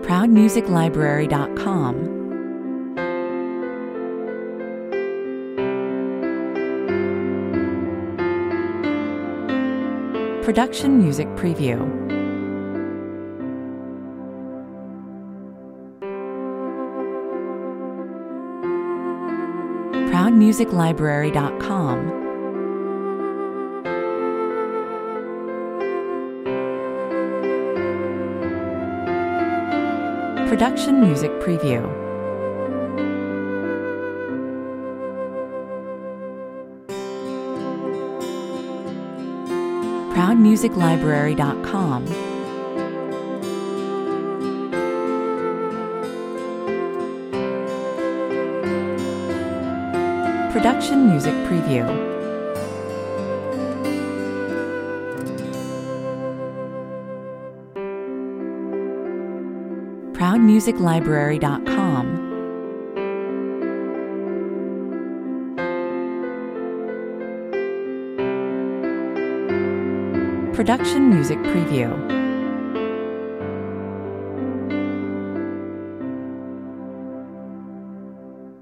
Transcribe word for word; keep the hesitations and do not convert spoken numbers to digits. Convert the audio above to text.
proud music library dot com. Production Music Preview. proud music library dot com. Production Music Preview. proud music library dot com. Production Music Preview. proud music library dot com. Production Music Preview.